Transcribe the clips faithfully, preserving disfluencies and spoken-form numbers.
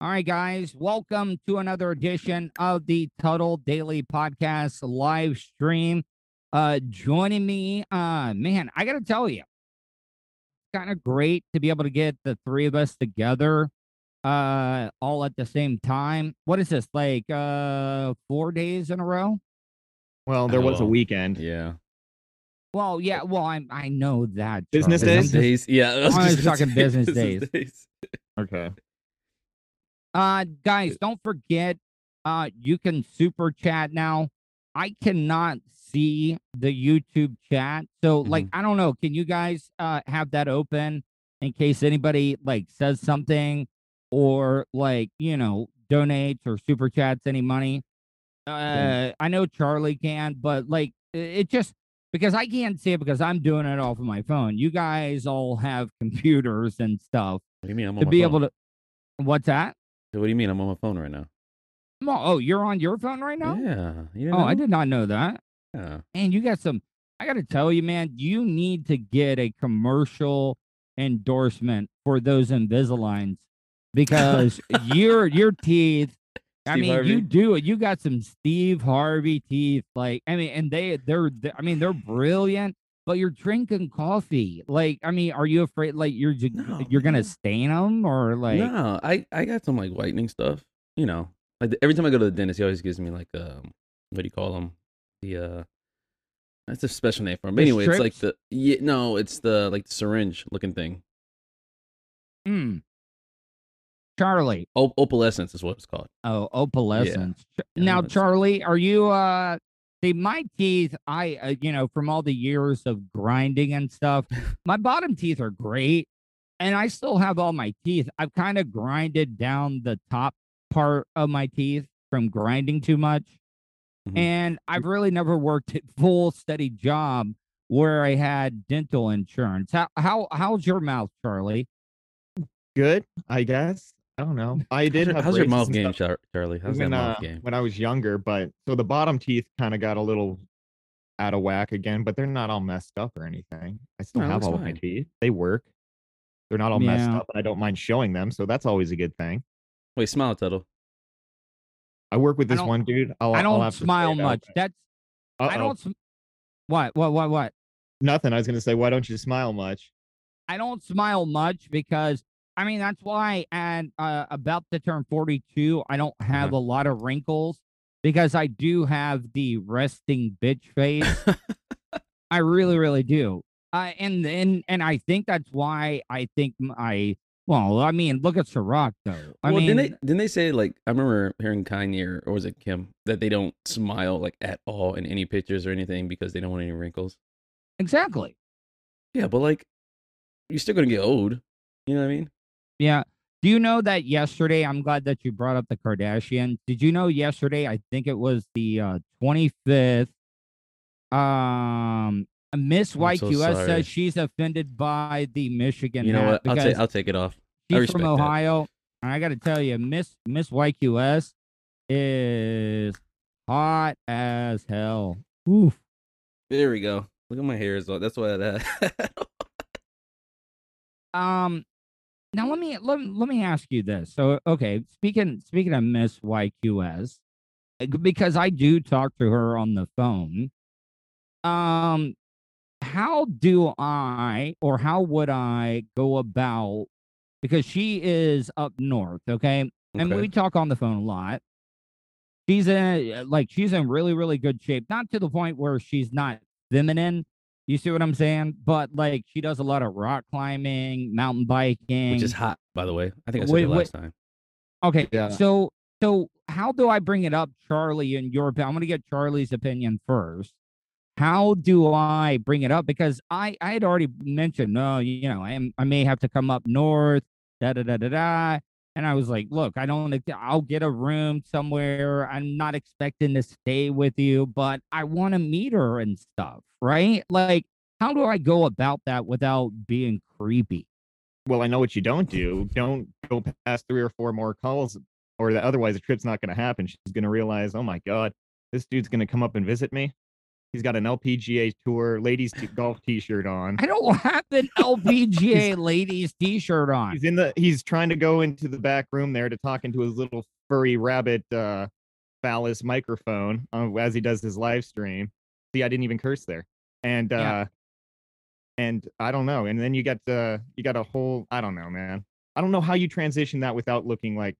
All right, guys, welcome to another edition of the Tuttle Daily Podcast live stream. Uh, joining me, uh, man, I got to tell you, kind of great to be able to get the three of us together, uh, all at the same time. What is this, like, uh, four days in a row? Well, there Oh, was a well, weekend. yeah. Well, yeah, well, I I know that, Business Charlie. I'm days? just, Days. Yeah, I was I'm just just gonna talking say business days. days. Okay. Uh, guys, don't forget, uh, you can super chat now. I cannot see the YouTube chat. So, like, Mhm. I don't know. Can you guys uh have that open in case anybody like says something or like, you know, donates or super chats any money? Uh, I know Charlie can, but like i- it just because I can't see it because I'm doing it off of my phone. You guys all have computers and stuff What do you mean? I'm on to my be phone. able to. What's that? What do you mean? I'm on my phone right now. Mo- Oh, you're on your phone right now? Yeah. You didn't Oh, I know? did not know that. Yeah. And you got some, I got to tell you, man, you need to get a commercial endorsement for those Invisaligns because your your teeth, I Steve mean, you Harvey. do it. You got some Steve Harvey teeth. Like, I mean, and they they're, they I mean, they're brilliant, but you're drinking coffee. Like, I mean, are you afraid like you're ju- No, you're going to man. stain them or like No, I I got some like whitening stuff. You know, like every time I go to the dentist, he always gives me like um, what do you call them? The uh, that's a special name for them. But the anyway, it's like strips? the yeah, no, it's the like the syringe looking thing. Hmm. Charlie. Op- opalescence is what it's called. Oh, Yeah. opalescence. Ch- Yeah, I Now, know it's Charlie, are you uh see my teeth, I uh, you know, from all the years of grinding and stuff, my bottom teeth are great and I still have all my teeth. I've kind of grinded down the top part of my teeth from grinding too much. Mhm. And I've really never worked a full steady job where I had dental insurance. How how how's your mouth, Charlie? Good, I guess. I don't know. I How's did your have how's your braces mouth and game, stuff Char- Charlie? How's that when mouth uh game? when I was younger, but so the bottom teeth kind of got a little out of whack again, but they're not all messed up or anything. I still No, it have looks all of my fine. teeth. They work. They're not all messed Yeah. up, and I don't mind showing them, so that's always a good thing. Wait, smile, Tuttle. I work with I this don't one dude. I'll I I'll don't have to say smile it out. much. That's I Uh-oh. don't sm- what what what what Nothing. I was gonna say, why don't you smile much? I don't smile much because I mean that's why at uh, about to turn forty-two I don't have Uh-huh. a lot of wrinkles because I do have the resting bitch face. I really really do. Uh, and and and I think that's why I think I well I mean look at Ciroc though. I Well, didn't they mean didn't they say like I remember hearing Kanye or, or was it Kim that they don't smile like at all in any pictures or anything because they don't want any wrinkles? exactly. Yeah, but like you're still gonna get old. You know what I mean? Yeah. Do you know that yesterday? I'm glad that you brought up the Kardashians. Did you know yesterday? I think it was the uh, twenty-fifth. Um, Miss I'm so Y Q S says sorry. she's offended by the Michigan You know hat what? I'll take because I'll take it off. I she's from respect that. Ohio. And I got to tell you, Miss Miss Y Q S is hot as hell. Oof. There we go. Look at my hair as well. That's why that. Um, now let me let, let me ask you this. So, okay, speaking speaking of Miss Y Q S, because I do talk to her on the phone. Um, how do I or how would I go about because she is up north, okay? And Okay. we talk on the phone a lot. She's in like she's in really, really good shape. Not to the point where she's not feminine. You see what I'm saying? But like she does a lot of rock climbing, mountain Which is biking. hot, by the way. I think I said Wait, that wait, last time. okay, Yeah. so so how do I bring it up, Charlie, in your opinion? I'm gonna get Charlie's opinion first. How do I bring it up? Because I I had already mentioned, no, you know, I am I may have to come up north, da da da da da. And I was like, look, I don't I'll get a room somewhere. I'm not expecting to stay with you, but I want to meet her and stuff, right? Like, how do I go about that without being creepy? Well, I know what you don't do. Don't go past three or four more calls, or the, otherwise the trip's not going to happen. She's going to realize, oh my god, this dude's going to come up and visit me. He's got an L P G A Tour ladies t- golf T-shirt on. I don't have an L P G A ladies T-shirt on. He's in the. He's trying to go into the back room there to talk into his little furry rabbit uh, phallus microphone uh, as he does his live stream. See, I didn't even curse there. And uh, Yeah. and I don't know. And then you got uh, you got a whole. I don't know, man. I don't know how you transition that without looking like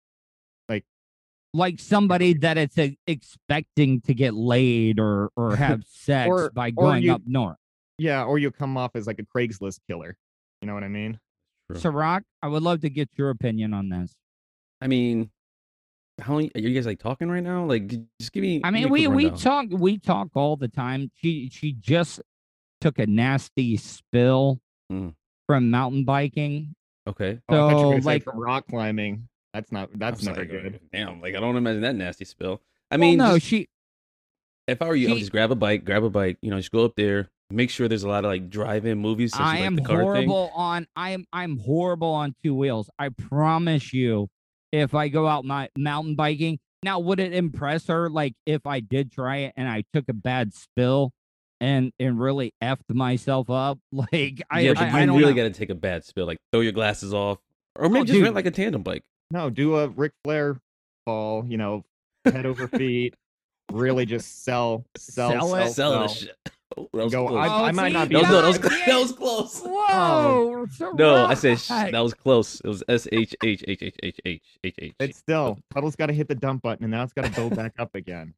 like Like somebody that it's uh, expecting to get laid or or have sex Or- by or going you- up north. yeah, or you come off as like a Craigslist killer. You know what I mean? True. Ciroc, I would love to get your opinion on this. I mean, how long are you guys like talking right now? Like, g- just give me. I give me mean, a we quick we rundown. talk we talk all the time. She she just took a nasty spill Mm. from mountain biking. Okay. Oh, I thought you were So, gonna say like- from rock climbing. That's not. I That's was never like, uh, good. Damn, like I don't imagine that nasty spill. I Well, mean, no, just- she if I were you, I would she- just grab a bike, grab a bike. You know, just go up there. Make sure there's a lot of like drive-in movies. Such I as, like, am the car thing. horrible on I am I'm horrible on two wheels. I promise you, if I go out my mountain biking, now would it impress her like if I did try it and I took a bad spill and and really effed myself up? Like I yeah, but I, you I don't really know. got to take a bad spill. Like throw your glasses off, or maybe Oh, just dude. rent like a tandem bike. No, do a Ric Flair fall. You know, head over feet. Really, just sell, sell, Sell sell, it? Sell sell. this shit. Oh, that was Go, close. I, Oh, I might see, not be. that, was, no, that, was, God, that was close. Whoa! No, I said sh- Ciroc. that was close. It was S H H H H H H H H. It's still Puddle's got to hit the dump button, and now it's got to build back up again.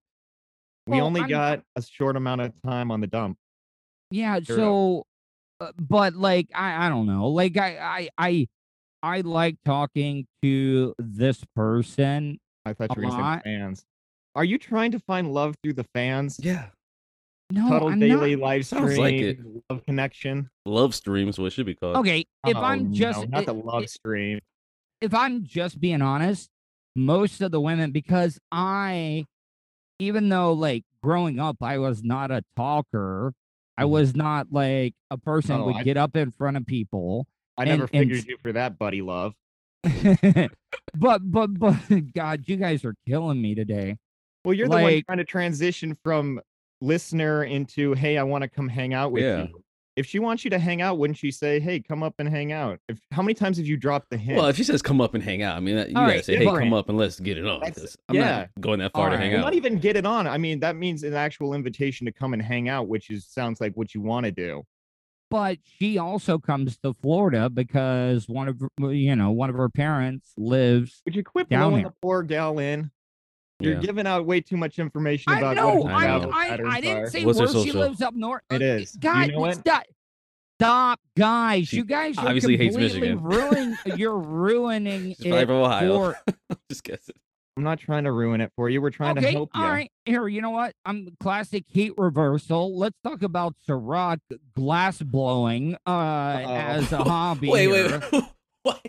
We Well, only I'm- got a short amount of time on the dump. Yeah, Sure so uh, but like I I don't know. Like I I I I like talking to this person. I thought A you were going to say lot. the fans. Are you trying to find love through the fans? Yeah, No, Puddle I'm daily not. live Sounds stream, like it. love connection. love stream is what it should be called. Okay, if Oh, I'm just no, not i- the love i- stream. if I'm just being honest, most of the women, because I, even though like growing up, I was not a talker. I Mhm. was not like a person Oh, would I- get up in front of people. I and- never and figured s- you for that, buddy love. but but but God, you guys are killing me today. Well, you're the one Like- trying to transition from listener into, hey, I want to come hang out with Yeah. you. If she wants you to hang out, wouldn't she say, hey, come up and hang out? If, how many times have you dropped the hint? Well, if she says come up and hang out, I mean, that, you All gotta right, say, hey, different. come up and let's get it on. That's- 'cause I'm yeah. not going that far All to right. hang Well, out. not even get it on. I mean, that means an actual invitation to come and hang out, which is sounds like what you want to do. But she also comes to Florida because one of her- you know one of her parents lives. Would you quit Down blowing there. the poor gal in? You're Yeah. giving out way too much information I about know. what her I I, know. travel I, patterns I didn't are. say What's her where she social? lives up north. It Uh, is. Do you God, know it? Stop, stop, guys! She you guys are obviously hates completely Michigan. ruining. You're ruining She's probably it from Ohio. for. Just guessing. I'm not trying to ruin it for you. We're trying Okay, to help you. all right. Here, you know what? I'm classic heat reversal. Let's talk about Ciroc glass blowing uh, as a hobby. Wait, wait, here. wait. What?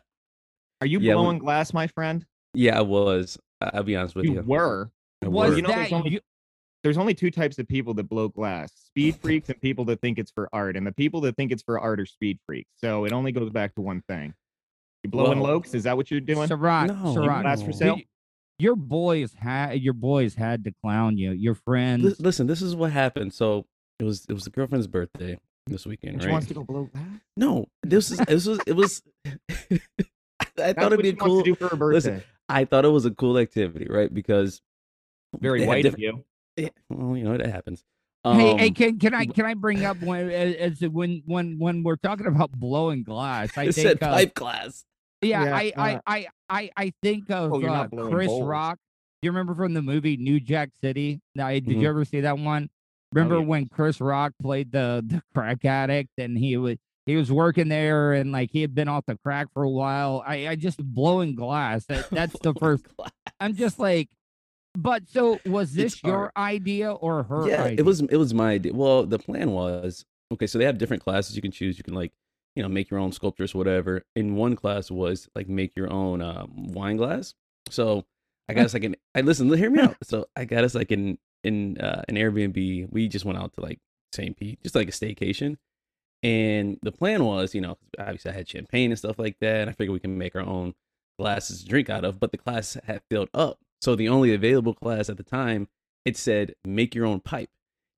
Are you Yeah, we- blowing glass, my friend? Yeah, I was. I- I'll be honest with You you. were. I Was was. You know, that there's only- you? There's only two types of people that blow glass: speed freaks and people that think it's for art. And the people that think it's for art are speed freaks. So it only goes back to one thing. You blowing Well- lokes? Is that what you're doing? Ciroc, No, Ciroc. glass for no. sale? You- Your boys had your boys had to clown you. Your friends. Li- Listen, this is what happened. So it was it was the girlfriend's birthday this weekend, And she right? wants to go blow glass. No, this is this was it was. I That's thought it'd what be she wants cool. to do for her birthday. Listen, I thought it was a cool activity, right? Because Very they had white of different- you. Yeah, well, you know that happens. Hey, Um, hey, can, can I can I bring up when as when when when we're talking about blowing glass? I it think said uh, pipe class. yeah, Yeah, I, I uh, I I I think of Oh, you're uh, not blowing Chris bowls. Rock. Do you remember from the movie New Jack City? Now, did Mhm. you ever see that one? Remember yeah. when Chris Rock played the the crack addict and he was he was working there and like he had been off the crack for a while. I I just blowing glass. That that's the first. Class. I'm just like, but so was this It's your art. idea or her Yeah, idea? it was it was my idea. Well, the plan was okay. So they have different classes you can choose. You can like you know make your own sculptures, whatever. In one class was like make your own um, wine glass. So I got us like an. I listen. Hear me out. So I got us like in in uh, an Airbnb. We just went out to like Saint Pete, just like a staycation. And the plan was, you know, obviously I had champagne and stuff like that. And I figured we can make our own glasses to drink out of. But the class had filled up. So the only available class at the time, it said make your own pipe.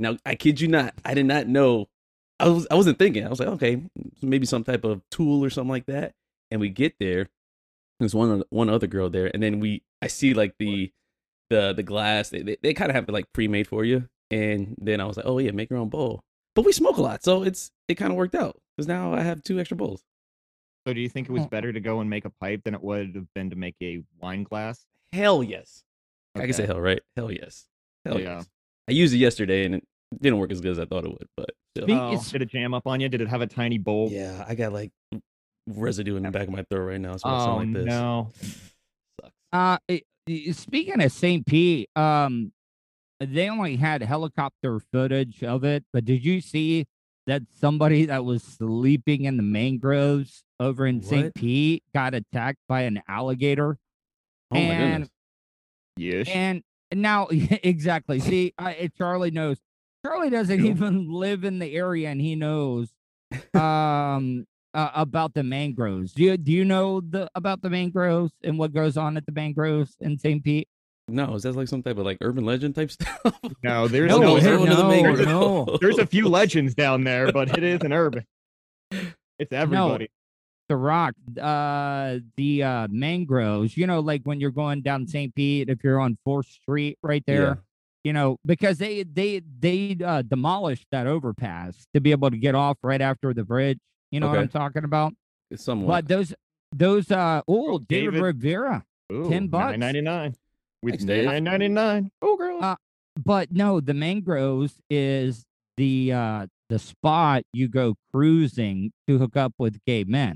Now, I kid you not, I did not know. I was I wasn't thinking. I was like, okay, maybe some type of tool or something like that. And we get there. There's one one other girl there, and then we I see like the the the glass. They they, they kind of have it like pre-made for you. And then I was like, oh yeah, make your own bowl. But we smoke a lot, so it's it kind of worked out because now I have two extra bowls. So do you think it was better to go and make a pipe than it would have been to make a wine glass? Hell yes. I can say Okay. hell, right? Hell yes. Hell Yeah. yes. I used it yesterday and it didn't work as good as I thought it would, but still. Speak- Oh, it's- did it jam up on you? Did it have a tiny bowl? Yeah, I got like residue in the back of my throat right now. So something Oh like this. no. Sucks. Uh, it- it- speaking of Saint Pete, um, they only had helicopter footage of it, but did you see that somebody that was sleeping in the mangroves over in Saint What? Pete got attacked by an alligator? Oh my and goodness. Yes. and now exactly. See, I, Charlie knows. Charlie doesn't Cool. even live in the area, and he knows um uh, about the mangroves. Do you do you know the about the mangroves and what goes on at the mangroves in Saint Pete? No, is that like some type of like urban legend type stuff? No, there's No, no, hey, urban- no, no. There's a few legends down there, but it is an urban. It's everybody. The Rock, uh, the uh, mangroves. You know, like when you're going down Saint Pete, if you're on Fourth Street, right there. Yeah. You know, because they they they uh, demolished that overpass to be able to get off right after the bridge. You know what Okay. I'm talking about? It's somewhat. But those those uh oh, Oh, David, David. Rivera. Ooh, ten bucks. nine ninety-nine. With Thanks, Dave. nine ninety-nine. Oh, girl. Uh, But no, the mangroves is the uh the spot you go cruising to hook up with gay men.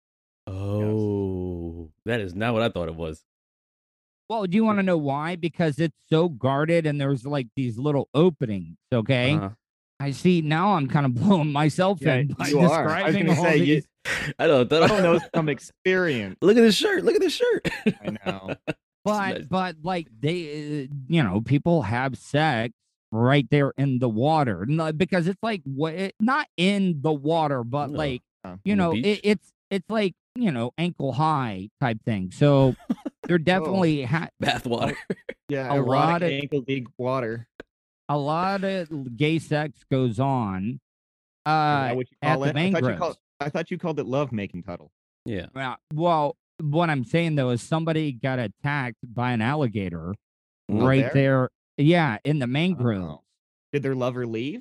Oh, that is not what I thought it was. Well, do you want to know why? Because it's so guarded and there's like these little openings. Okay. Uh-huh. I see now I'm kind of blowing myself Yeah, in by you are. I was describing gonna all say, you- these. I don't. I don't know some experience. Look at this shirt. Look at this shirt. I know. But Nice. but like they, uh, you know, people have sex right there in the water, No, because it's like what not in the water, but No. like Oh, you on the know, it, beach? it's it's like you know ankle high type thing. So they're definitely ha- Bath water. Yeah, A erotic lot of- ankle deep water. a lot of gay sex goes on. Is Uh, that what you at call the it? I thought you mangroves. called, I thought you called it love making tuttle. Yeah. well, well, what I'm saying though is somebody got attacked by an alligator Mm. Oh, right there? there. Yeah, in the mangroves. Oh. Did their lover leave?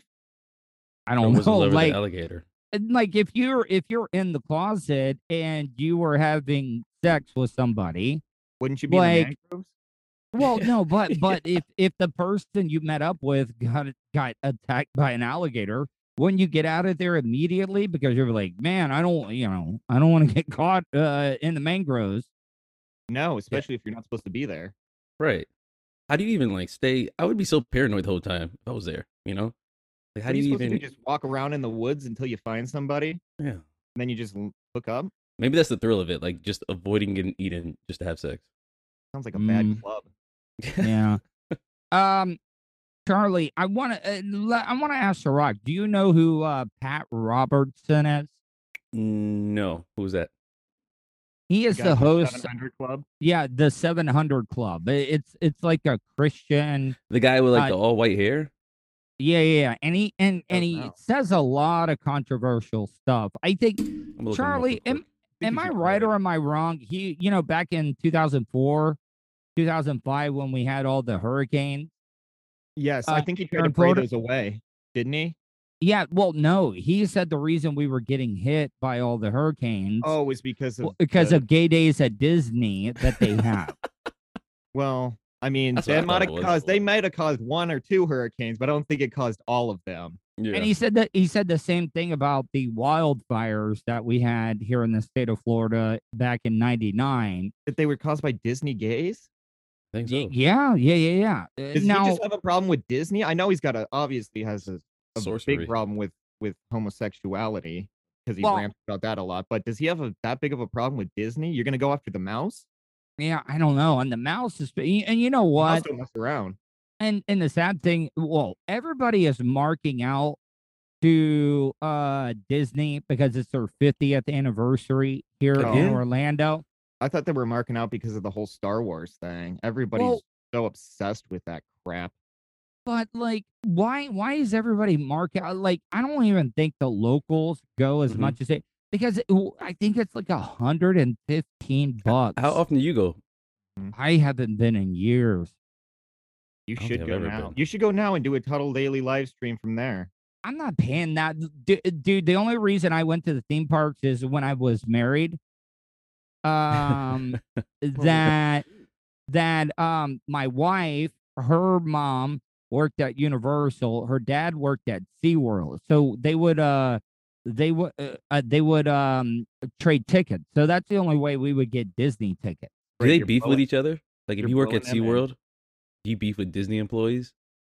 I Or don't was it know, liver the like. alligator? And, like if you're if you're in the closet and you were having sex with somebody, Wouldn't you be in Like- the mangroves? well, no, but but if if the person you met up with got got attacked by an alligator, wouldn't you get out of there immediately because you're like, man, I don't, you know, I don't want to get caught uh, in the mangroves. No, especially if you're not supposed to be there. Right. How do you even like stay? I would be so paranoid the whole time if I was there. You know. Like how What do are you supposed even? to do? Just walk around in the woods until you find somebody, Yeah. and then you just l- hook up? Maybe that's the thrill of it. Like just avoiding getting eaten just to have sex. Sounds like a Mm. bad club. Yeah. um, Charlie, I want to uh, le- I want to ask the Rock. Do you know who uh, Pat Robertson is? No. Who was that? He is guy the from host. seven hundred Club. Yeah, the seven hundred Club. I- It's it's like a Christian. The guy with like Uh, the all white hair. Yeah, yeah, yeah. And he and and Oh, he wow. says a lot of controversial stuff. I think. I'm gonna look him up Charlie, real quick. think Am he's I a right nerd. or am I wrong? He, you know, back in two thousand four, two thousand five, when we had all the hurricanes. Yes, Uh, I think he here tried in to pray Florida? those away, didn't he? Yeah, well, no, he said the reason we were getting hit by all the hurricanes Oh, it was because of well, because the- of gay days at Disney that they have. well, I mean, That's what I that might thought have it was. caused they might have caused one or two hurricanes, but I don't think it caused all of them. Yeah. And he said that he said the same thing about the wildfires that we had here in the state of Florida back in ninety-nine. That they were caused by Disney gays. I think Y- so. Yeah, yeah, yeah, yeah. Uh, Does now, he just have a problem with Disney? I know he's got a obviously has a, a Sorcery. big problem with with homosexuality because he Well- rants about that a lot. But does he have a that big of a problem with Disney? You're gonna go after the mouse? yeah, I don't know. And the mouse is, and you know The mouse what? don't mess around. And and the sad thing, well, everybody is marking out to uh Disney because it's their fiftieth anniversary here in Again? Orlando. I thought they were marking out because of the whole Star Wars thing. Everybody's Well- so obsessed with that crap. But like, why why is everybody mark out? Like, I don't even think the locals go as Mhm. much as they because it, w- I think it's like a hundred and fifteen How bucks. often do you go? Mm. I haven't been in years. You I don't think should I've go ever now. been. You should go now and do a Tuttle Daily live stream from there. I'm not paying that, D- dude. The only reason I went to the theme parks is when I was married. Um, that that um my wife, her mom worked at Universal, her dad worked at SeaWorld. So they would uh they would uh, uh, they would um trade tickets. So that's the only way we would get Disney tickets. Do Right, they you're beef with blowing each other? Like if you're you work blowing at them in. SeaWorld, do you beef with Disney employees?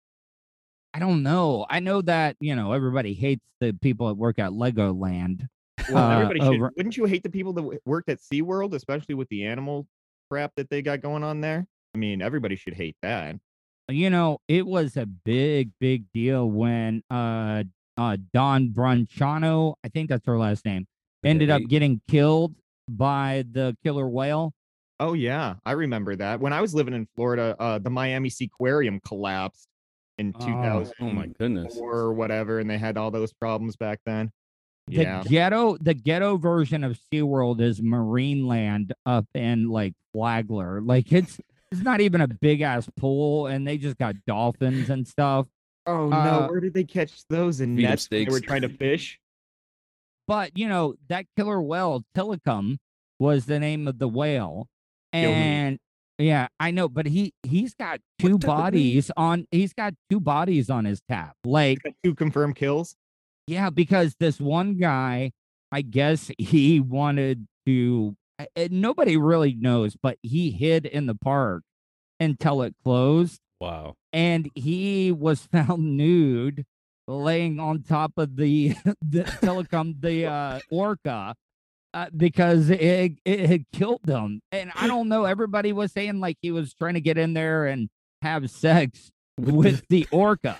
I don't know. I know that, you know, everybody hates the people that work at Legoland. Well, Uh everybody should. over Wouldn't you hate the people that w- worked at SeaWorld, especially with the animal crap that they got going on there? I mean, everybody should hate that. you know, it was a big, big deal when uh uh Don Branchano, I think that's her last name, With the ended up hate? getting killed by the killer whale. Oh yeah, I remember that. When I was living in Florida, uh, the Miami Seaquarium collapsed in Oh, Oh my two thousand four goodness. or whatever, and they had all those problems back then. the Yeah. ghetto, the ghetto version of SeaWorld is Marineland up in like Flagler. Like it's it's not even a big ass pool, and they just got dolphins and stuff. Oh no, Uh, where did they catch those in Feed 'em nets when they were steaks. trying to fish? But you know, that killer whale, Tilikum, was the name of the whale. Kill me. And yeah, I know, but he he's got two What the- bodies on he's got two bodies on his tap. Like, Got two confirmed kills. yeah, because this one guy, I guess he wanted to I- I- nobody really knows, but he hid in the park until it closed. Wow. And he was found nude laying on top of the the telecom the uh orca uh, because it it had killed them. And I don't know, everybody was saying like he was trying to get in there and have sex with the orca.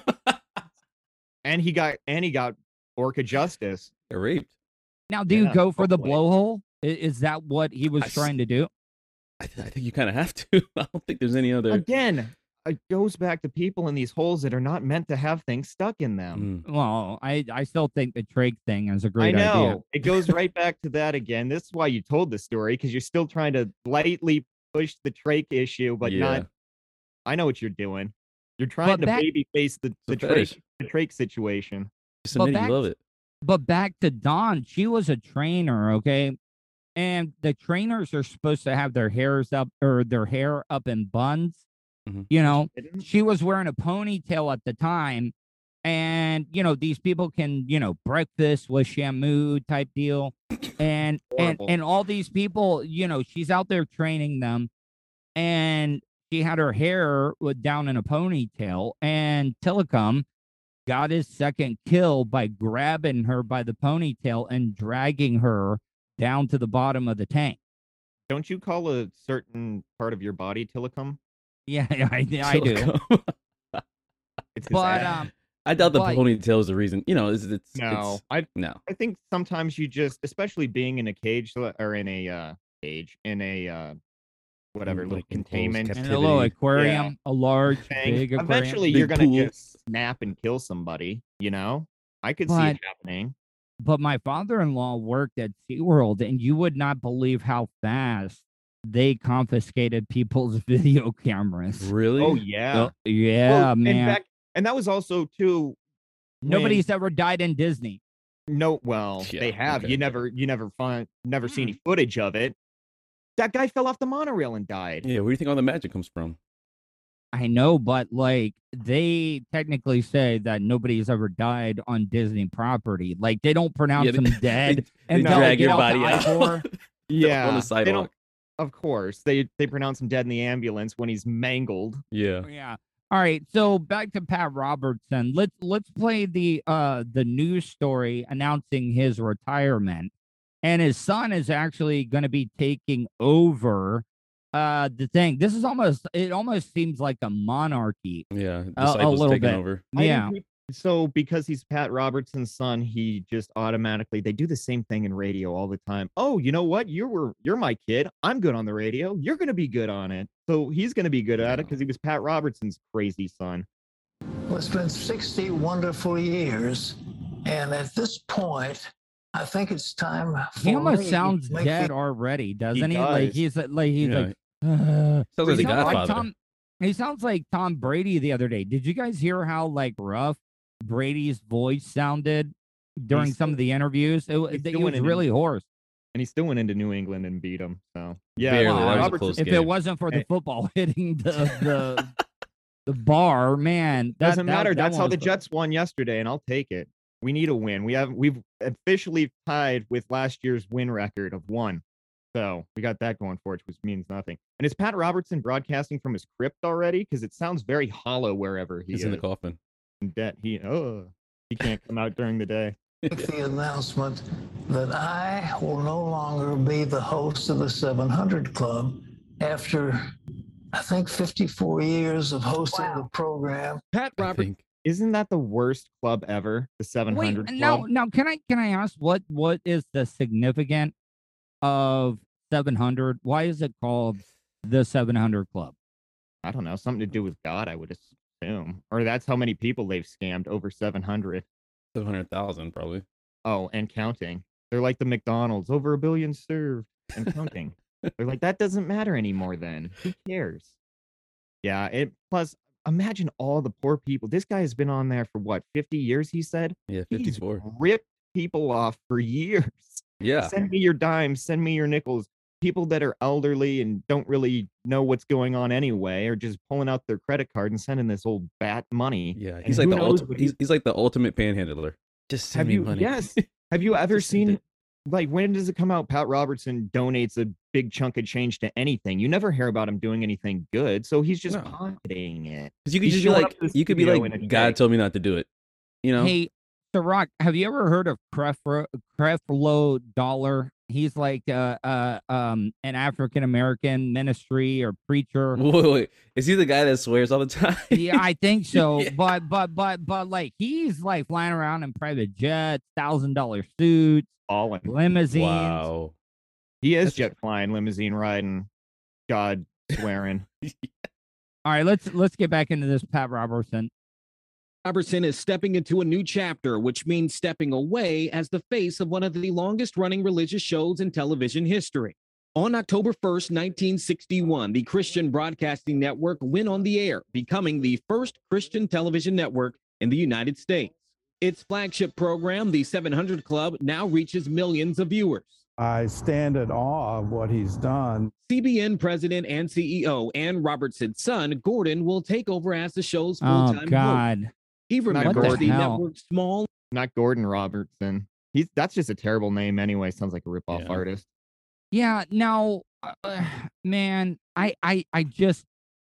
And he got and he got orca justice. They're raped. Now, do you Yeah, go for the hopefully. blowhole? I- Is that what he was I s- trying to do? I, th- I think you kind of have to. I don't think there's any other. Again, it goes back to people in these holes that are not meant to have things stuck in them. Mm. Well, I I still think the Drake thing is a I great know. idea. It goes right back to that again. This is why you told the story, because you're still trying to lightly push the trach issue, but Yeah. not. I know what you're doing. You're trying to back- baby face the, the It's a trach, fetish. the trach situation. Just But admit it, back you love to- it. But back to Dawn, she was a trainer, okay? And the trainers are supposed to have their hairs up or their hair up in buns. Mhm. You know, Didn't- she was wearing a ponytail at the time. And, you know, these people can, you know, breakfast with Shamu type deal. And and Horrible. and all these people, you know, she's out there training them. And she had her hair with- down in a ponytail. And Tilikum got his second kill by grabbing her by the ponytail and dragging her down to the bottom of the tank. Don't you call a certain part of your body Tillicum? Yeah, I, I do. Silicone. It's his But ass. um, I doubt the But- ponytail is the reason. You know, it's, it's no, It's, I no. I think sometimes you just, especially being in a cage so- or in a uh, cage in a uh, whatever Mm, little like enclosed containment and captivity. a little aquarium, a large, thing, big aquarium. eventually Big you're gonna pool. just snap and kill somebody. You know, I could see But- it happening. But my father-in-law worked at SeaWorld, and you would not believe how fast they confiscated people's video cameras. Really? Oh yeah, Uh, yeah, Well, man. In fact, and that was also too. when- Nobody's ever died in Disney. No, well, Yeah, they have. okay. You never, you never find, never see Hmm. any footage of it. That guy fell off the monorail and died. Yeah, where do you think all the magic comes from? I know, but like they technically say that nobody's ever died on Disney property. Like they don't pronounce Yeah, they- them dead They until drag they your get body out out to I four. Yeah, on the they sidewalk. don't. Of course, they they pronounce him dead in the ambulance when he's mangled. Yeah. Yeah. All right. So back to Pat Robertson. Let's let's play the uh the news story announcing his retirement. And his son is actually going to be taking over uh the thing. This is almost it almost seems like a monarchy. Yeah. A- a Disciples little taking bit. over. I Yeah. think he- So because he's Pat Robertson's son, he just automatically they do the same thing in radio all the time. Oh, you know what? You were you're my kid. I'm good on the radio. You're gonna be good on it. So he's gonna be good at it Yeah. because he was Pat Robertson's crazy son. Well, it's been sixty wonderful years, and at this point, I think it's time for He almost me to sounds make dead the- already, doesn't he? does. Like he's like he's Yeah. like. Uh, Sounds like he the sounds like Godfather. Tom. He sounds like Tom Brady the other day. Did you guys hear how like rough Brady's voice sounded during He's some still- of the interviews? It, wa- he's it still was winning really in- hoarse. and he still went into New England and beat him. So yeah, Barely. Well, That was a Robertson- close If game. it wasn't for the Hey. football hitting the the the bar, man, that, doesn't that- matter. that That's one how was the close. Jets won yesterday, and I'll take it. We need a win. We have we've officially tied with last year's win record of one. So we got that going for it, which means nothing. And is Pat Robertson broadcasting from his crypt already? Because it sounds very hollow wherever he He's is. in the coffin. That he oh he can't come out during the day. make the announcement that I will no longer be the host of the seven hundred Club after, I think, fifty-four years of hosting the program. Pat I Robertson. think. Isn't that the worst club ever? The seven Wait, hundred now, Club. now, can I can I ask what what is the significance of seven hundred? Why is it called the seven hundred Club? I don't know. Something to do with God, I would assume. Or that's how many people they've scammed, over seven hundred. seven hundred thousand probably. Oh, and counting. They're like the McDonald's, over a billion served and counting. They're like, that doesn't matter anymore then. Who cares? Yeah, it plus imagine all the poor people. This guy has been on there for what, fifty years, he said? Yeah, He's fifty-four. ripped people off for years. Yeah. Send me your dimes, send me your nickels. People that are elderly and don't really know what's going on anyway are just pulling out their credit card and sending this old bat money. Yeah. And He's like who the knows ultimate what he's, he's like the ultimate panhandler. Just send Have me you? money. Yes. Have you ever Just send seen it. like when does it come out? Pat Robertson donates a big chunk of change to anything. You never hear about him doing anything good, so he's just No. pocketing it. Because you could He's just be showing like, up to the you could be studio in a like, God check. told me not to do it. You know? Hey, so Rock, have you ever heard of Creflo, Creflo Dollar? He's like uh, uh um an African American ministry or preacher. Wait, wait, wait. Is he the guy that swears all the time? Yeah, I think so. Yeah. But but but but like he's like flying around in private jets, thousand dollar suits, Fallen. limousines. Wow. He is That's- jet flying, limousine riding, God swearing. All right, let's let's get back into this Pat Robertson. Robertson is stepping into a new chapter, which means stepping away as the face of one of the longest running religious shows in television history. On October first, nineteen sixty-one, the Christian Broadcasting Network went on the air, becoming the first Christian television network in the United States. Its flagship program, the seven hundred Club, now reaches millions of viewers. I stand at awe of what he's done. C B N president and C E O Ann Robertson's son, Gordon, will take over as the show's Oh full-time host. God. He remembers Gordon. the Hell. network's small Not Gordon Robertson. He's that's just a terrible name anyway. Sounds like a ripoff Yeah. artist. Yeah, now, uh, man, I, I, I just,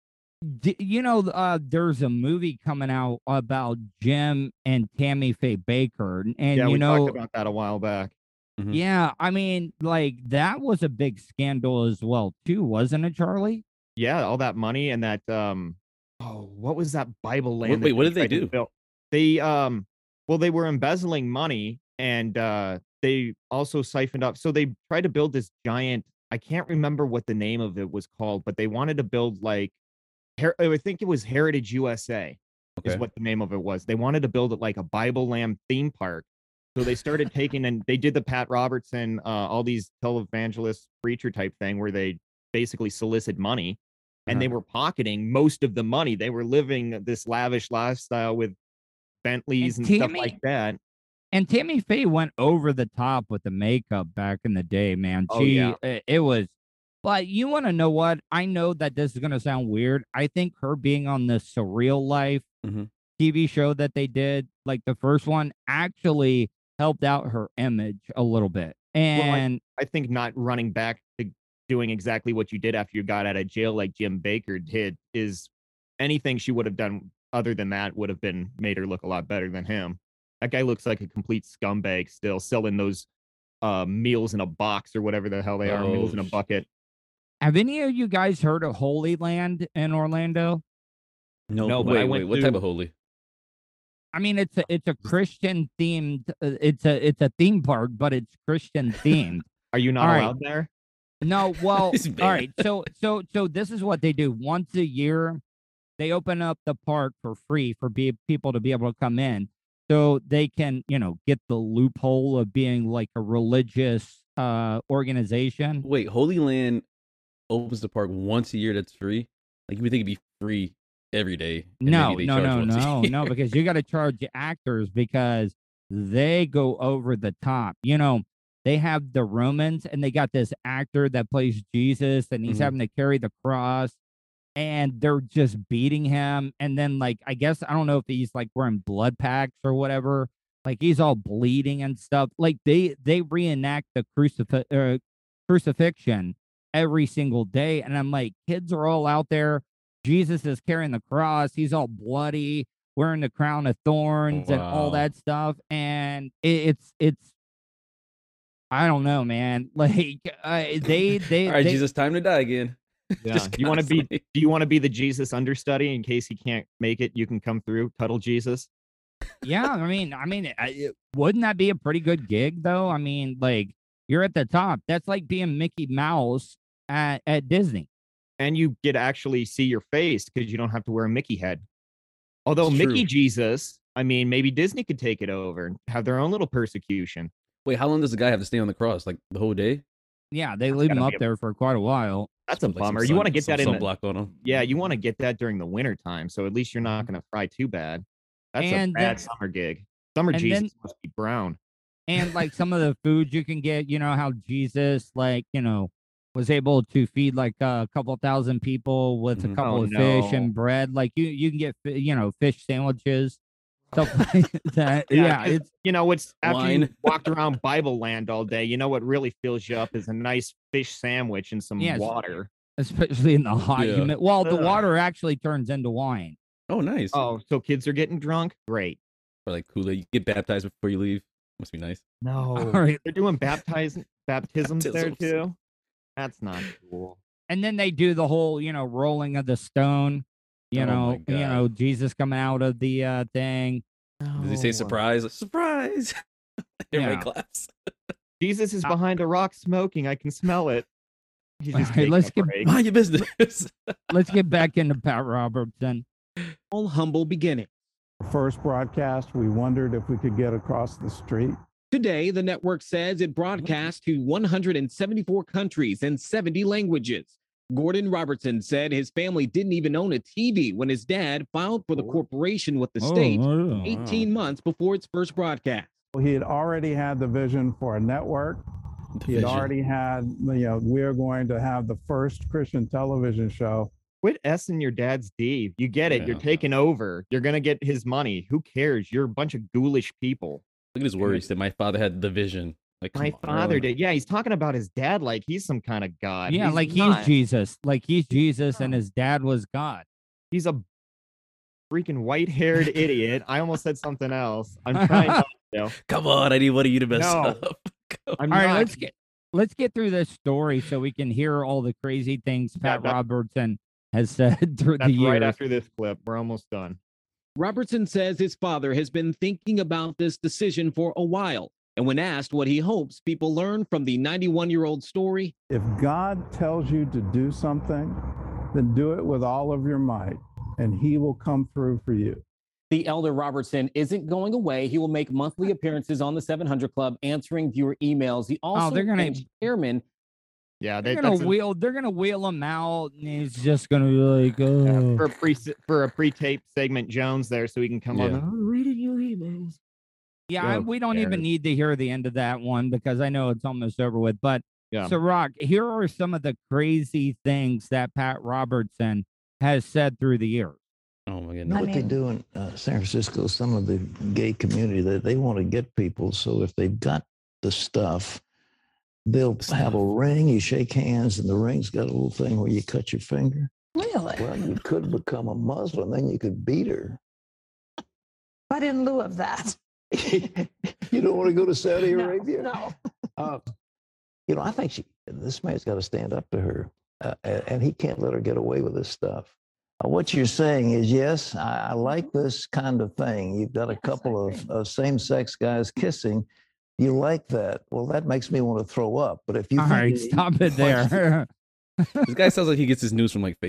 d- you know, uh, there's a movie coming out about Jim and Tammy Faye Baker, and yeah, you we know, talked about that a while back. Mhm. yeah, I mean, like that was a big scandal as well, too, wasn't it, Charlie? Yeah, all that money and that um oh, what was that Bible land? Wait, that wait, what did they tried to do? build? They um well, they were embezzling money and uh they also siphoned up. So they tried to build this giant, I can't remember what the name of it was called, but they wanted to build like Her- I think it was Heritage U S A is Okay. what the name of it was. They wanted to build it like a Bible Land theme park. So they started taking and they did the Pat Robertson, uh, all these televangelist preacher type thing where they basically solicit money and Uh-huh. they were pocketing most of the money. They were living this lavish lifestyle with Bentleys and, And stuff Tammy- like that. And Tammy Faye went over the top with the makeup back in the day, man. Oh, She, yeah. it, it was, but you want to know what? I know that this is going to sound weird. I think her being on the Surreal Life Mhm. T V show that they did, like the first one, actually helped out her image a little bit. I- And I think not running back to doing exactly what you did after you got out of jail, like Jim Baker did, is anything she would have done other than that would have been made her look a lot better than him. That guy looks like a complete scumbag still, selling those uh, meals in a box or whatever the hell they are, meals in a Oh, sh- bucket. have any of you guys heard of Holy Land in Orlando? No, No, but wait, I wait. went What type to- of holy? I mean, it's a it's a Christian themed. Uh, it's a it's a theme park, but it's Christian themed. Are you not All right. allowed there? No, well, He's all banned. right. So, so, so this is what they do. Once a year, they open up the park for free for be, people to be able to come in, so they can, you know, get the loophole of being like a religious uh organization. Wait, Holy Land opens the park once a year. That's free. Like you would think it'd be free every day. and No, maybe they no, charge no, once a no, year. no, because you got to charge the actors because they go over the top. You know, they have the Romans and they got this actor that plays Jesus and he's Mhm. having to carry the cross and they're just beating him. And then, like, I guess I don't know if he's like wearing blood packs or whatever. Like he's all bleeding and stuff. Like they they reenact the crucif- uh, crucifixion every single day. And I'm like, kids are all out there. Jesus is carrying the cross. He's all bloody, wearing the crown of thorns and all Wow. that stuff. And it, it's it's I don't know, man. Like uh, they they All right, they, Jesus, time to die again. Yeah. Just You want to be? constantly. Do you want to be the Jesus understudy in case he can't make it? You can come through, cuddle Jesus. yeah. I mean, I mean, I- it, wouldn't that be a pretty good gig though? I mean, like you're at the top. That's like being Mickey Mouse at at Disney. And you get to actually see your face because you don't have to wear a Mickey head. Although It's Mickey true. Jesus, I mean, maybe Disney could take it over and have their own little persecution. Wait, how long does the guy have to stay on the cross? Like the whole day? Yeah, they That's leave him gotta up be a- there for quite a while. That's a Like some bummer. You sun- want to get some that in the, sunblock on him. yeah, you want to get that during the winter time, so at least you're not going to fry too bad. That's And a bad then- summer gig. Summer and Jesus then- must be brown. And like some of the foods you can get, you know, how Jesus, like, you know, was able to feed like a couple thousand people with Mhm. a couple Oh, of fish no. and bread. Like you, you can get, fi- you know, fish sandwiches, stuff like that. Yeah, Yeah, 'cause, it's you know, it's after you Wine. walked around Bible land all day. You know what really fills you up is a nice fish sandwich and some Yes. water. especially in the hot Yeah. humid. Well, the Ugh. water actually turns into wine. Oh, nice. Oh, so kids are getting drunk? Great. Or like Kool-Aid. You get baptized before you leave. Must be nice. No, All right. they're doing baptizing baptisms there Baptisms. too. That's not cool. And then they do the whole, you know, rolling of the stone. You Oh my know, you God. know, Jesus coming out of the uh thing. Does he say surprise? Surprise! Everybody Yeah. claps. Jesus is Uh, behind a rock smoking. I can smell it. He's just Alright, taking let's a get- break. Mind your business. Let's get back into Pat Robertson. All humble beginning. First broadcast, we wondered if we could get across the street. Today, the network says it broadcasts to one hundred seventy-four countries and seventy languages. Gordon Robertson said his family didn't even own a T V when his dad filed for the corporation with the state Oh, eighteen months before its first broadcast. He had already had the vision for a network. He had Division. already had, you know, we're going to have the first Christian television show. Quit S-ing your dad's D. You get it. You're Yeah. taking over. You're gonna get his money. Who cares? You're a bunch of ghoulish people. Look at his words that my father had the vision. Like My come on, father really? did. Yeah, he's talking about his dad like he's some kind of god. yeah, like not. he's Jesus. Like he's Jesus and his dad was God. He's a freaking white-haired idiot. I almost said something else. I'm trying not to. Come on, I need one of you to mess No. up. Come I'm All right, not. let's get let's get through this story so we can hear all the crazy things Yeah, Pat that- Robertson has said through That's the years. right after this clip. We're almost done. Robertson says his father has been thinking about this decision for a while. And when asked what he hopes people learn from the ninety-one-year-old story, If God tells you to do something, then do it with all of your might, and he will come through for you. The elder Robertson isn't going away. He will make monthly appearances on the seven hundred Club, answering viewer emails. He also they're gonna- named chairman. Yeah, They're they, gonna that's a- wheel. They're gonna wheel him out, and he's just gonna be like, yeah, "Oh, for a pre for a pre-taped segment Jones there, so he can come on. Yeah. "Oh, reading your emails. yeah." I- Who we don't even cares? need to hear the end of that one because I know it's almost over with. But Yeah. so, Rock, here are some of the crazy things that Pat Robertson has said through the years. Oh my What goodness. they do in uh, San Francisco, some of the gay community, that they want to get people. So if they've got the stuff, they'll The have a stuff. ring. You shake hands, and the ring's got a little thing where you cut your finger. Really? Well, you could become a Muslim, then you could beat her. But in lieu of that. You don't want to go to Saudi No, Arabia? no. Uh, you know, I think she. This man's got to stand up to her, uh, a- and he can't let her get away with this stuff. Uh, what you're saying is, yes, I, I like this kind of thing. You've got a Yes, I couple of, agree. of same-sex guys kissing. You like that? Well, that makes me want to throw up. But if you All think right, you- stop it there. This guy sounds like he gets his news from like Facebook.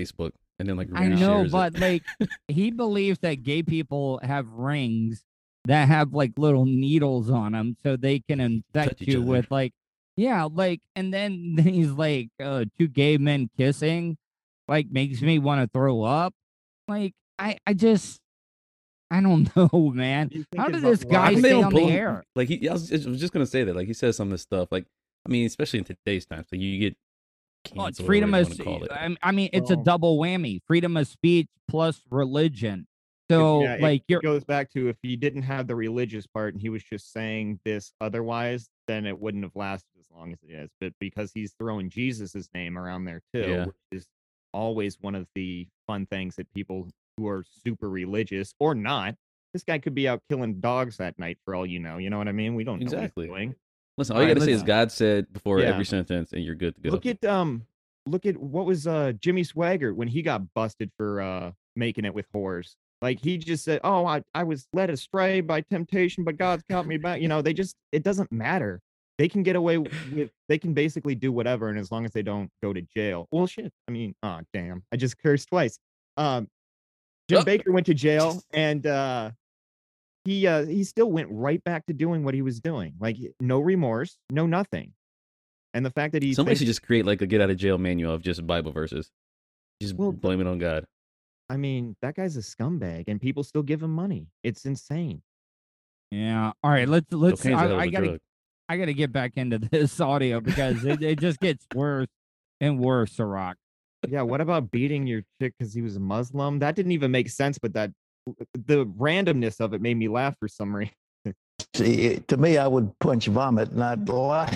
and then like I Rihanna know, shares it. but like he believes that gay people have rings that have like little needles on them so they can infect Touch each you other. with like, yeah, like, and then, then he's like, uh, two gay men kissing, like makes me want to throw up. Like, I, I just, I don't know, man. You think How his did this lo- guy How come logic- they stay don't on the pull him- air? Like he, I was, just, I was just gonna say that. Like he says some of this stuff. Like I mean, especially in today's times, like you get Well, it's canceled. freedom whatever of you wanna call it. I I mean, it's a Well- double whammy: freedom of speech plus religion. So, yeah, it- like, it you're goes back to if he didn't have the religious part and he was just saying this otherwise, then it wouldn't have lasted as long as it is. But because he's throwing Jesus's name around there too, Yeah. which is always one of the fun things that people who are super religious or not, this guy could be out killing dogs that night for all you know. You know what I mean? We don't know Exactly. what he's doing. Listen, all you Alright, gotta say is let's- God said before Yeah. every sentence, and you're good to go. Look at um, look at what was uh Jimmy Swaggart when he got busted for uh making it with whores. Like he just said, "Oh, I I was led astray by temptation, but God's got me back." You know, they just it doesn't matter. They can get away with they can basically do whatever, and as long as they don't go to jail. Well, shit. I mean, oh damn, I just cursed twice. Um, Jim Oh. Baker went to jail, and uh, he uh he still went right back to doing what he was doing. Like no remorse, no nothing. And the fact that he Somebody faced- should just create like a get out of jail manual of just Bible verses. Just Well, blame it on God. I mean, that guy's a scumbag, and people still give him money. It's insane. yeah. All right, let's let's. Cocaine's a hell of I, I a gotta drug. I gotta get back into this audio because it, it just gets worse and worse, Ciroc. Yeah, what about beating your chick because he was a Muslim? That didn't even make sense, but that the randomness of it made me laugh for some reason. See, it- to me, I would punch vomit, not lie.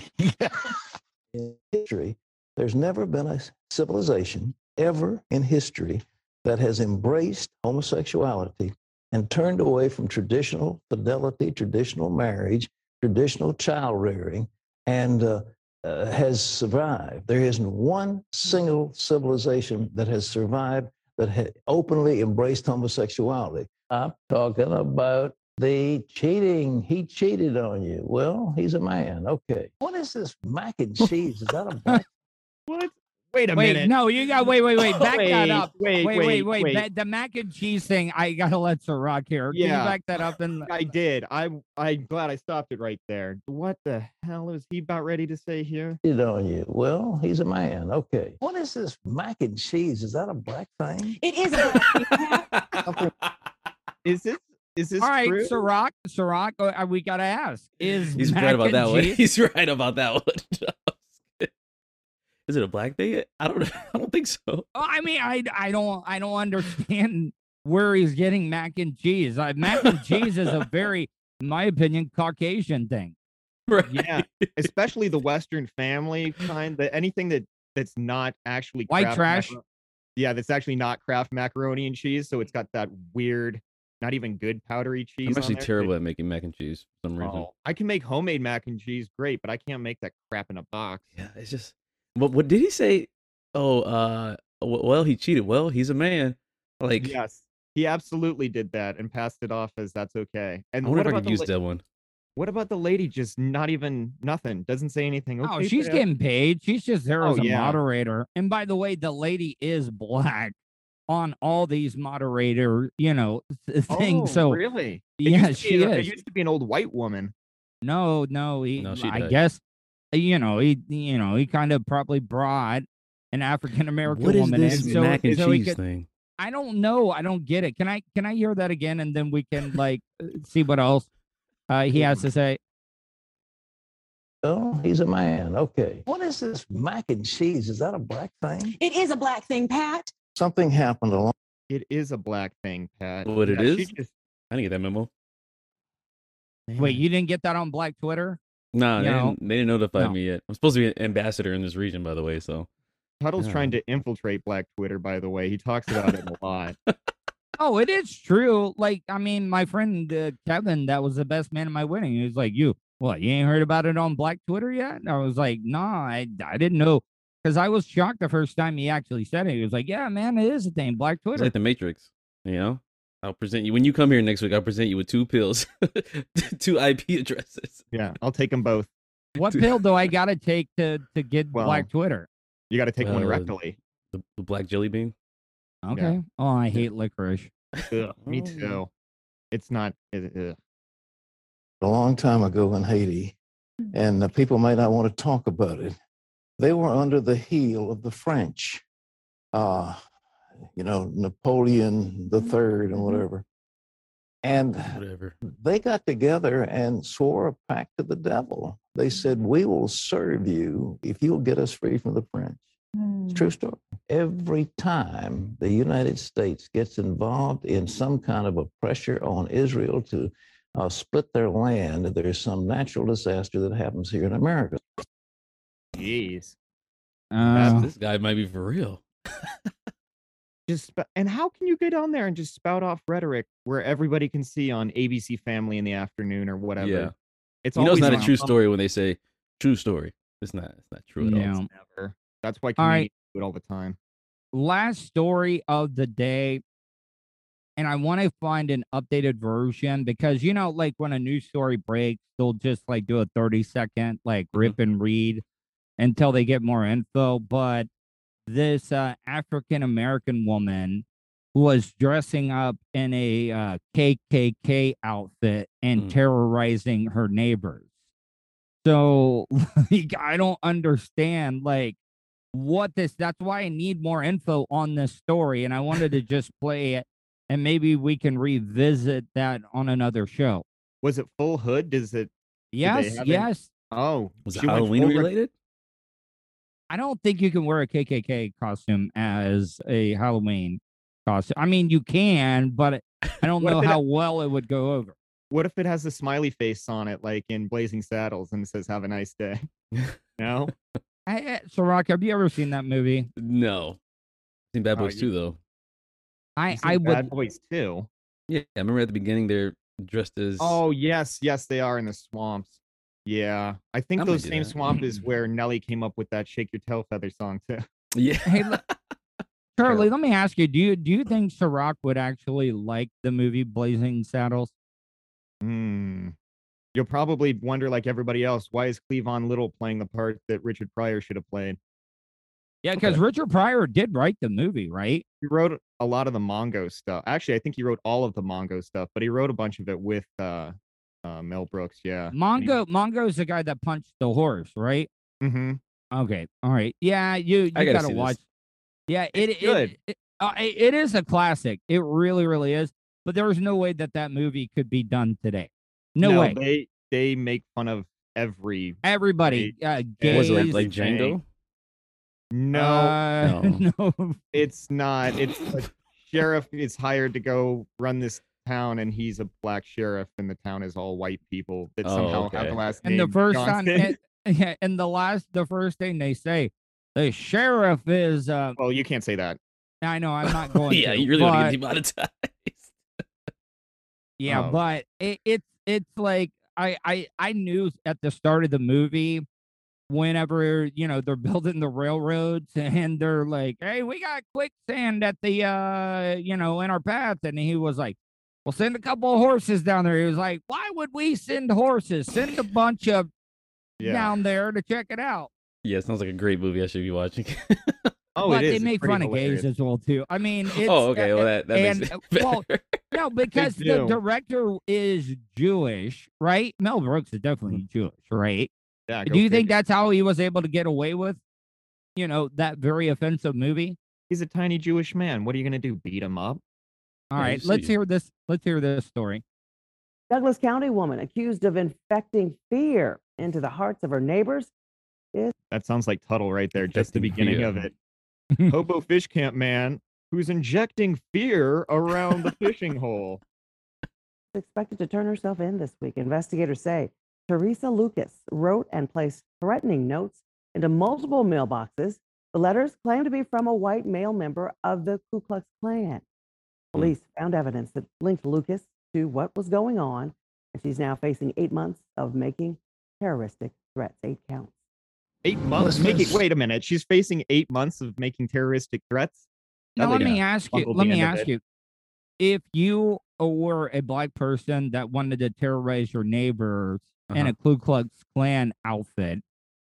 In history, there's never been a civilization ever in history that has embraced homosexuality and turned away from traditional fidelity, traditional marriage, traditional child rearing, and uh, uh, has survived. There isn't one single civilization that has survived that ha- openly embraced homosexuality. I'm talking about the cheating. He cheated on you. Well, he's a man. Okay. What is this mac and cheese? Is that a black? What? Wait a Wait, minute. no, you got wait, wait, wait, back that Wait, up. Wait, Wait, wait, wait, wait. wait. That- the mac and cheese thing, I gotta let Ciroc here. Can Yeah. you back that up? And I did. I'm I'm glad I stopped it right there. What the hell is he about ready to say here? Cheated on you. Well, he's a man. Okay. What is this mac and cheese? Is that a black thing? It is a black thing, Pat. Is this is this all right, true? Ciroc, Ciroc, uh, we gotta ask: Is He's mac right about and that one. cheese- He's right about that one. Is it a black thing? I don't. I don't think so. Oh, I mean, I, I don't, I don't understand where he's getting mac and cheese. Uh, mac and cheese is a very, in my opinion, Caucasian thing. Right. Yeah, especially the Western family kind. That anything that that's not actually White Kraft trash? macaro- yeah, that's actually not Kraft macaroni and cheese. So it's got that weird, not even good powdery cheese. I'm on actually there. terrible at making mac and cheese for some reason. Oh, I can make homemade mac and cheese great, but I can't make that crap in a box. Yeah, it's just. What? What did he say? Oh, uh, w- well, he cheated. Well, he's a man. Like, Yes, he absolutely did that and passed it off as that's okay. And I wonder what if I about could the use la- that one. what about the lady? Just not even nothing. Doesn't say anything. Oh, Okay, she's Dad. getting paid. She's just there Oh, as a yeah. moderator. And by the way, the lady is black on all these moderator, you know, th- things. Oh, so really? It yeah, used to be she an- is. It used to be an old white woman. No, no, he, No, she I died. guess, you know, he, you know, he kind of probably brought an African American What is woman this in. So, mac and so he cheese could, thing? I don't know. I don't get it. Can I, can I hear that again? And then we can like uh, see what else uh, he has to say. Well, he's a man. Okay. What is this mac and cheese? Is that a black thing? It is a black thing, Pat. Something happened along. It is a black thing, Pat. What it Yeah, she is? just- I didn't get that memo. Wait, you didn't get that on Black Twitter? No, they, No. didn't, they didn't notify No. me yet. I'm supposed to be an ambassador in this region, by the way. So Tuttle's Yeah. trying to infiltrate Black Twitter, by the way. He talks about it a lot. Oh, it is true. Like, I mean, my friend uh, Kevin, that was the best man at my wedding. He was like, "You, what? You ain't heard about it on Black Twitter yet?" And I was like, "No, I, I didn't know," because I was shocked the first time he actually said it. He was like, "Yeah, man, it is a thing, Black it's Twitter." like the Matrix. You know, I'll present you when you come here next week. I'll present you with two pills, two I P addresses. Yeah, I'll take them both. What pill do I gotta take to to get Well, Black Twitter? You got to take one Uh, rectally. The, the black jelly bean. Okay. Oh, I hate licorice. Ugh, me Oh. too. It's not. It, ugh. A long time ago in Haiti, and the people might not want to talk about it. They were under the heel of the French, uh, you know, Napoleon the Third and whatever. And Whatever. they got together and swore a pact to the devil. They said, "We will serve you if you'll get us free from the French." It's a true story. Every time the United States gets involved in some kind of a pressure on Israel to uh, split their land, there's some natural disaster that happens here in America. Jeez. Uh, This guy might be for real. Just sp- and how can you get on there and just spout off rhetoric where everybody can see on A B C Family in the afternoon or whatever? Yeah. It's You know it's always not a on true some- story when they say true story. It's not. It's not true at all. Yeah. Never. That's why All right. comedians do it all the time. Last story of the day. And I want to find an updated version because, you know, like when a news story breaks, they'll just like do a thirty second, like Mhm. rip and read until they get more info. But this uh, African American woman was dressing up in a uh, K K K outfit and Mm. terrorizing her neighbors. So, like, I don't understand, like, what this, that's why I need more info on this story. And I wanted to just play it and maybe we can revisit that on another show. Was it full hood? Does it? Yes, have it? yes. Oh, Was it she went Halloween full re- related? I don't think you can wear a K K K costume as a Halloween costume. I mean, you can, but I don't What know if it- how well it would go over. What if it has a smiley face on it, like in Blazing Saddles, and it says "Have a nice day"? No. I, I, Sirach, have you ever seen that movie? No. Seen Bad Oh, Boys you- two though. I, You seen I Bad would. Boys too. Yeah, I remember at the beginning they're dressed as. Oh yes, yes, they are in the swamps. Yeah, I think I might those do same that. swamp is where Nelly came up with that "Shake Your Tail Feather" song too. yeah. Hey, look, Charlie, let me ask you: Do you do you think Sirach would actually like the movie Blazing Saddles? Hmm. You'll probably wonder, like everybody else, why is Cleavon Little playing the part that Richard Pryor should have played? Yeah, because Okay. Richard Pryor did write the movie, right? He wrote a lot of the Mongo stuff. Actually, I think he wrote all of the Mongo stuff, but he wrote a bunch of it with uh, uh, Mel Brooks. Yeah. Mongo, Mongo's the guy that punched the horse, right? Mm-hmm. Okay, all right. Yeah, you you I gotta gotta see this. watch. Yeah, it it, good. it, uh, it it is a classic. It really, really is. But there is no way that that movie could be done today. No, way. They they make fun of every. Everybody, uh, Yeah, Was it like, gays. like Django? No, uh, no. it's not. It's a sheriff is hired to go run this town, and he's a black sheriff, and the town is all white people that Oh, somehow have okay. the last And name the first time, Johnston. and, yeah, and the last, the first thing they say, the sheriff is. Uh, Well, you can't say that. I know I'm not going. yeah, to, you really want to but- get demonetized. Yeah, Oh. but it, it's it's like I, I I knew at the start of the movie, whenever you know they're building the railroads and they're like, "Hey, we got quicksand at the uh you know in our path," and he was like, "Well, send a couple of horses down there." He was like, "Why would we send horses? Send a bunch of Yeah. down there to check it out." Yeah, sounds like a great movie. I should be watching. Oh, but it is. they It's make pretty fun of hilarious. gays as well too. I mean, it's, oh, okay. Well, uh, that that and makes uh, it well, better. no, because the do. director is Jewish, right? Mel Brooks is definitely Mm-hmm. Jewish, right? Yeah. go Do you think figure. that's how he was able to get away with, you know, that very offensive movie? He's a tiny Jewish man? What are you gonna do? Beat him up? All Yeah, right, you let's see. hear this. Let's hear this story. Douglas County woman accused of infecting fear into the hearts of her neighbors. That sounds like Tuttle right there. Just the Infecting beginning fear. of it. Hobo fish camp man who's injecting fear around the fishing hole. Is expected to turn herself in this week. Investigators say Teresa Lucas wrote and placed threatening notes into multiple mailboxes. The letters claim to be from a white male member of the Ku Klux Klan. Police found evidence that linked Lucas to what was going on, and she's now facing eight months of making terroristic threats. Eight counts. Eight months Listen, making. Wait a minute. She's facing eight months of making terroristic threats. Now, That let lady me ask you. bungled Let the me end of ask it. you: if you were a black person that wanted to terrorize your neighbors in Uh-huh. a Ku Klux Klan outfit,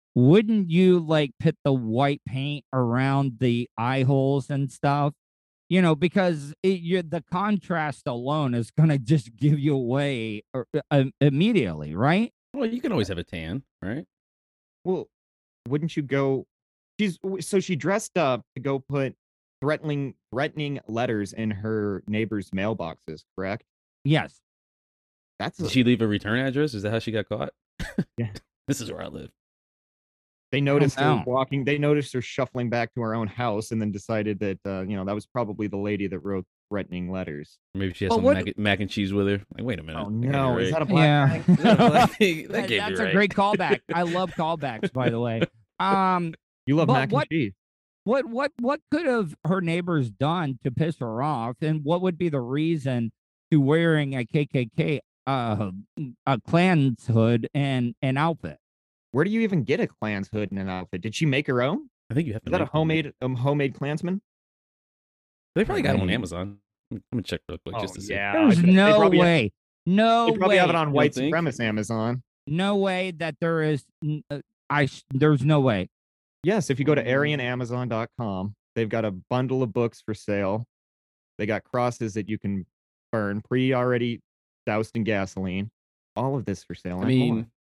wouldn't you like put the white paint around the eye holes and stuff? you know, because it, you the contrast alone is going to just give you away uh, uh, immediately, right? Well, you can always have a tan, right? Well, wouldn't you go? She's so she dressed up to go put threatening threatening letters in her neighbors' mailboxes, correct? Yes. That's Did a, she leave a return address? Is that how she got caught? Yeah. This is where I live. They noticed her know. walking. They noticed her shuffling back to her own house, and then decided that uh, you know that was probably the lady that wrote threatening letters. Maybe she has Well, some what- mac, mac and cheese with her. Like, wait a minute. Oh that can't be no, is right. that a black Yeah. guy? Is that a black thing? That That- can't that's be a right. great callback. I love callbacks, by the way. Um, You love But mac what- and cheese. what what what could have her neighbors done to piss her off, and what would be the reason to wearing a K K K uh a Klan's hood and an outfit? Where do you even get a Klan's hood and an outfit? Did she make her own? I think you have to Is that a make them. homemade um, homemade Klansman? They probably got it on Maybe. Amazon. I'm gonna check real quick just Oh, to see. yeah. There's I bet- they no probably have- way, no They probably way, have it on You white don't think? supremacist Amazon. no way that there is. n- uh, I s- there's no way. Yes, if you go to Mm. aryan amazon dot com, they've got a bundle of books for sale. They got crosses that you can burn, pre already doused in gasoline. All of this for sale. I and more. mean,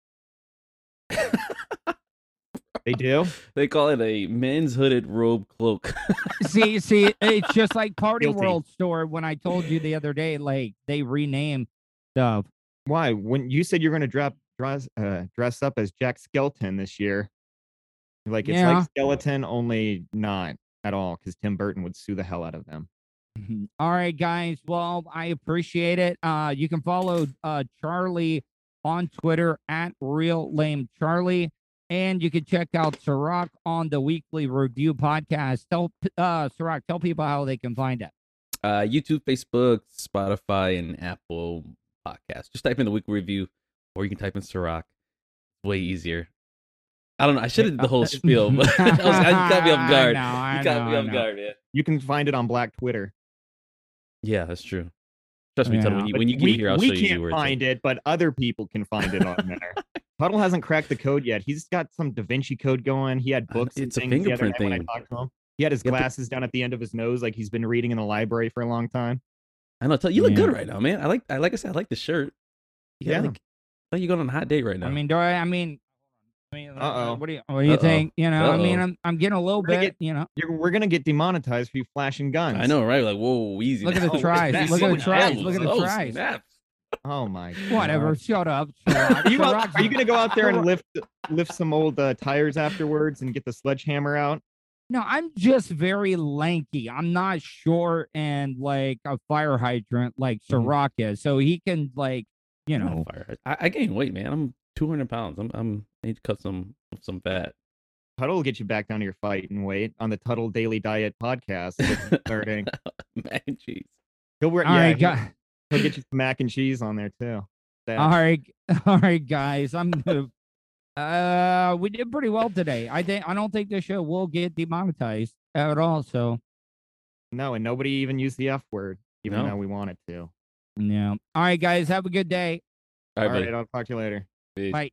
they do. they call it a men's hooded robe cloak. See, see, it's just like Party Guilty. World store when I told you the other day, like they renamed stuff. Why? When you said you're going to drop dress uh, dress up as Jack Skeleton this year, like it's Yeah. like Skeleton, only not at all, because Tim Burton would sue the hell out of them. Mhm. All right, guys. Well, I appreciate it. Uh, you can follow uh Charlie on Twitter at Real Lame Charlie, and you can check out Ciroc on the Weekly Review Podcast. Tell uh Ciroc, tell people how they can find it. Uh, YouTube, Facebook, Spotify, and Apple Podcasts. Just type in the weekly review, or you can type in Ciroc. Way easier. I don't know. I should have did the whole spiel, but I was, I caught me off guard. I know, I you caught know, me I off know. guard, yeah. You can find it on Black Twitter. Yeah, that's true. Trust me, Tuttle, when Yeah. you, But when you get we, here, I'll we show you can't where it's at. find it, but other people can find it on there. Tuttle hasn't cracked the code yet. He's got some Da Vinci Code going. He had I- books. and it's a things the other fingerprint night when I thing. talked to him. He had his Yeah, but- glasses down at the end of his nose, like he's been reading in the library for a long time. I know. Tell, you look Yeah. good right now, man. I like. I like I said, I like the shirt. You got Yeah. like, like you're going on a hot date right now. I mean, do I? I mean, I mean, uh, Uh-oh. what do you what do you Uh-oh. think? You know, I mean, Uh-oh. I'm I'm getting a little We're gonna bit. You know, You're, we're gonna get demonetized for you flashing guns. I know, right? Like, whoa, easy. Look at now. the tries. Snap. Look at the Oh, tries. snap. Look at the Oh, tries. snap. Oh my. whatever. God. Shut up. Ciroc. Are you, Ciroc- out- are you gonna go out there and lift lift some old uh, tires afterwards and get the sledgehammer out? No, I'm just very lanky. I'm not short and like a fire hydrant like Mhm. Ciroc is. So he can like, you I'm not know, a fire hydrant. I, I gained weight, man. I'm two hundred pounds. I'm, I'm, I need to cut some, some fat. Tuttle will get you back down to your fighting weight on the Tuttle Daily Diet podcast that's starting. Mac and cheese. He'll wear, all yeah, right, he'll, guys. he'll get you some mac and cheese on there too. That- All right, all right, guys. I'm. Uh, we did pretty well today. I think. I don't think this show will get demonetized at all. So No, and nobody even used the F word, even No. though we wanted to. yeah. All right, guys. Have a good day. All right, All buddy. right, I'll talk to you later. Peace. Bye.